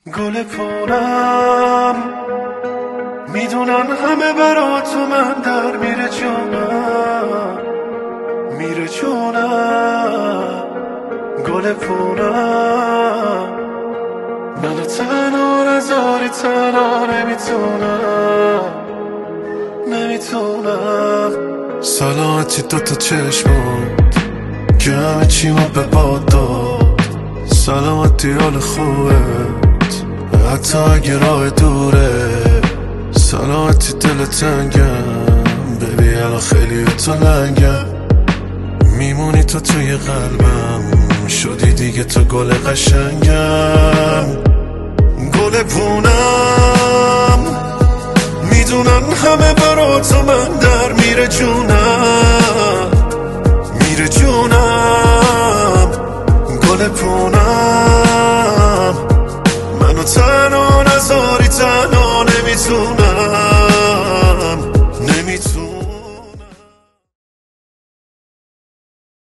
گل پونم میدونن همه برا تو من در میره جونم، میره جونم. گل پونم منو تنها نذاری، تنها نمیتونم. سلامتی دوتا چشمات که همه چیمو به باد داد، سلامتی حال خوبت حتی اگه راه دوره، سلامتی دل تنگم ببی الان خیلی تو لنگم، میمونی تو توی قلبم، شدی دیگه تو گل قشنگم. گل پونم میدونن همه برا تو من در میره جونم، میره جونم. گل پونم منو تنها نذار،